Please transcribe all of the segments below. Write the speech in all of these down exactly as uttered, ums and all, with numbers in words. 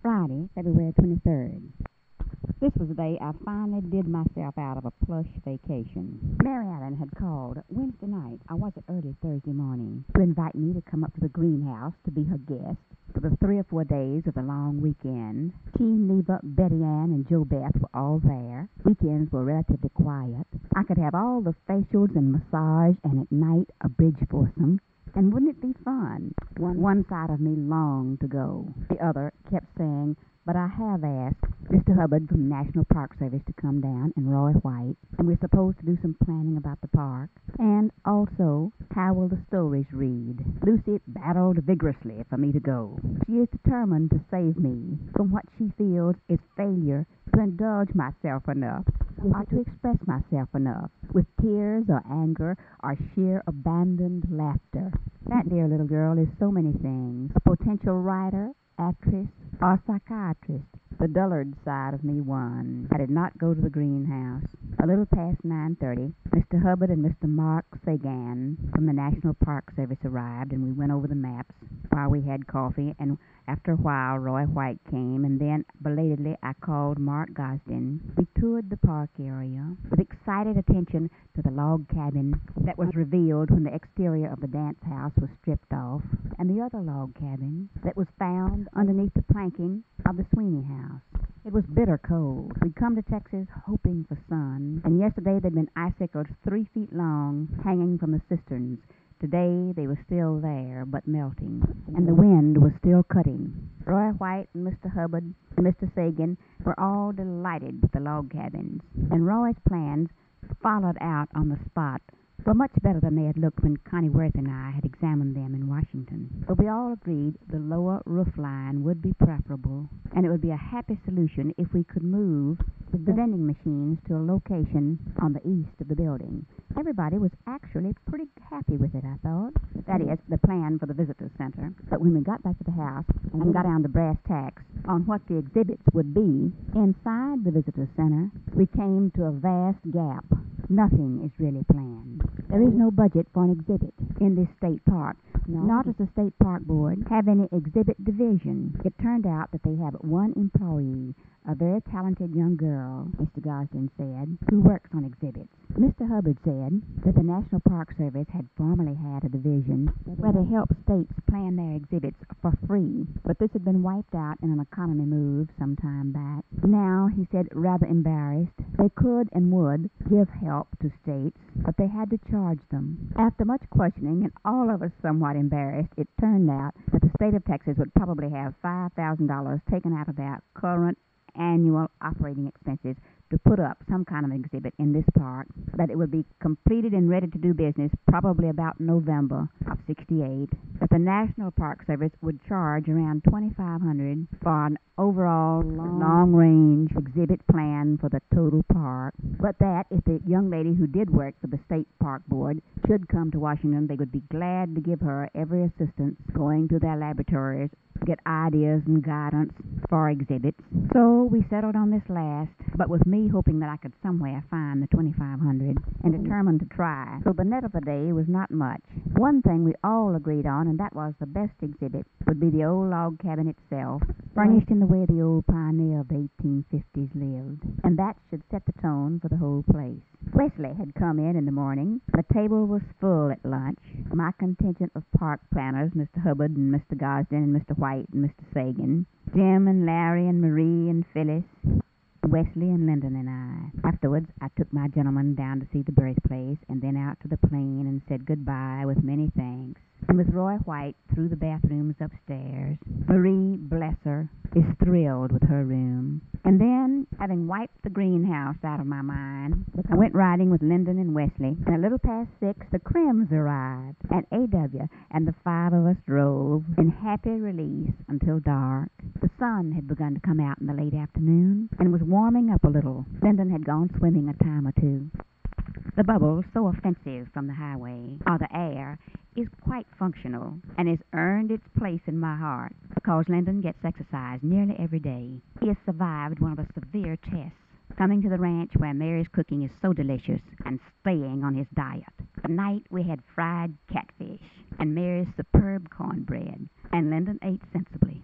Friday, February twenty-third. This was the day I finally did myself out of a plush vacation. Mary Allen had called Wednesday night, I was it early Thursday morning, to invite me to come up to the greenhouse to be her guest for the three or four days of the long weekend. She, Neva, Betty Ann, and Jo Beth were all there. Weekends were relatively quiet. I could have all the facials and massage, and at night a bridge foursome. And wouldn't it be fun? One, one side of me longed to go. The other kept saying, but I have asked Mister Hubbard from the National Park Service to come down and Roy White, and we're supposed to do some planning about the park. And also, how will the stories read? Lucy battled vigorously for me to go. She is determined to save me from what she feels is failure to indulge myself enough, or to express myself enough, with tears or anger or sheer abandoned laughter. That dear little girl is so many things: a potential writer, actress, or psychiatrist. The dullard side of me won. I did not go to the greenhouse. A little past nine thirty, Mister Hubbard and Mister Mark Sagan from the National Park Service arrived, and we went over the maps while we had coffee, and after a while Roy White came, and then, belatedly, I called Mark Gosden. We toured the park area with excited attention to the log cabin that was revealed when the exterior of the dance house was stripped off, and the other log cabin that was found underneath the planking of the Sweeney house. It was bitter cold. We'd come to Texas hoping for sun, and yesterday there'd been icicles three feet long hanging from the cisterns. Today they were still there, but melting, and the wind was still cutting. Roy White and Mister Hubbard and Mister Sagan were all delighted with the log cabins, and Roy's plans, followed out on the spot, were much better than they had looked when Connie Worth and I had examined them in Washington. But we all agreed the lower roof line would be preferable, and it would be a happy solution if we could move the vending machines to a location on the east of the building. Everybody was actually pretty happy with it, I thought. That is, the plan for the visitor center. But when we got back to the house and got down to brass tacks on what the exhibits would be inside the visitor center, we came to a vast gap. Nothing is really planned. There is no budget for an exhibit in this state park. No. Nor does the State Park Board have any exhibit division. It turned out that they have one employee, a very talented young girl, Mister Gosden said, who works on exhibits. Mister Hubbard said that the National Park Service had formerly had a division where they helped states plan their exhibits for free, but this had been wiped out in an economy move some time back. Now, he said, rather embarrassed, they could and would give help to states, but they had to charge them. After much questioning, and all of us somewhat embarrassed, it turned out that the state of Texas would probably have five thousand dollars taken out of their current annual operating expenses to put up some kind of exhibit in this park, that it would be completed and ready to do business probably about November of sixty-eight, that the National Park Service would charge around twenty-five hundred dollars for an overall long, long-range exhibit plan for the total park, but that if the young lady who did work for the State Park Board should come to Washington, they would be glad to give her every assistance going to their laboratories to get ideas and guidance for exhibits. So we settled on this last, but with me hoping that I could somewhere find the twenty-five hundred dollars and determined to try. So the net of the day was not much. One thing we all agreed on, and that was the best exhibit would be the old log cabin itself, furnished in the way the old pioneer of the eighteen fifties lived, and that should set the tone for the whole place. Wesley had come in in the morning. The table was full at lunch. My contingent of park planners, Mister Hubbard and Mister Gosden and Mister White and Mister Sagan, Jim and Larry and Marie and Phyllis, Wesley and Lyndon and I. Afterwards, I took my gentleman down to see the birthplace, and then out to the plain and said goodbye with many thanks. And with Roy White through the bathrooms upstairs. Marie, bless her, is thrilled with her room. And then, having wiped the greenhouse out of my mind, I went riding with Lyndon and Wesley, and a little past six, the Crims arrived, and A W, and the five of us drove in happy release until dark. The sun had begun to come out in the late afternoon, and was warming up a little. Lyndon had gone swimming a time or two. The bubble, so offensive from the highway, or the air, is quite functional, and has earned its place in my heart, because Lyndon gets exercise nearly every day. He has survived one of the severe tests, coming to the ranch where Mary's cooking is so delicious, and staying on his diet. Tonight we had fried catfish, and Mary's superb cornbread, and Lyndon ate sensibly. If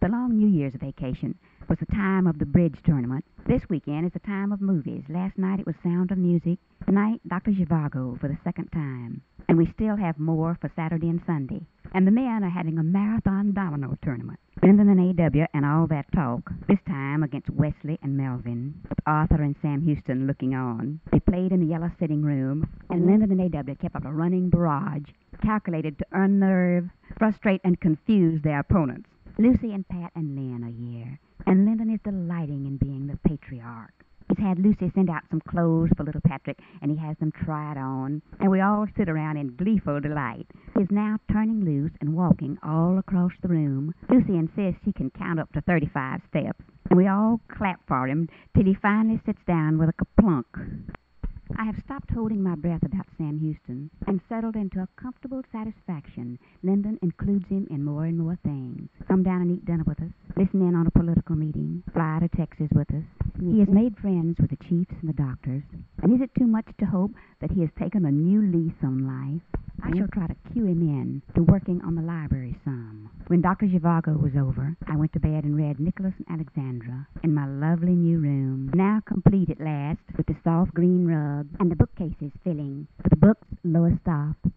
The long New Year's vacation was the time of the bridge tournament. This weekend is the time of movies. Last night it was Sound of Music. Tonight, Doctor Zhivago for the second time. And we still have more for Saturday and Sunday. And the men are having a marathon domino tournament. Lyndon and A W and all that talk, this time against Wesley and Melvin, with Arthur and Sam Houston looking on. They played in the yellow sitting room, and Lyndon and A W kept up a running barrage, calculated to unnerve, frustrate, and confuse their opponents. Lucy and Pat and Lynn are here, and Lyndon is delighting in being the patriarch. He's had Lucy send out some clothes for little Patrick, and he has them try it on, and we all sit around in gleeful delight. He's now turning loose and walking all across the room. Lucy insists he can count up to thirty-five steps, and we all clap for him till he finally sits down with a kaplunk. I have stopped holding my breath about Sam Houston and settled into a comfortable satisfaction. Lyndon includes him in more and more things. Come down and eat dinner with us, listen in on a political meeting, fly to Texas with us. He has made friends with the chiefs and the doctors. And is it too much to hope that he has taken a new lease on life? I shall try to cue him in to working on the library some. When Doctor Zhivago was over, I went to bed and read Nicholas and Alexandra in my lovely new room, now complete at last, with the soft green rug and the bookcases filling with the books Lois Stoff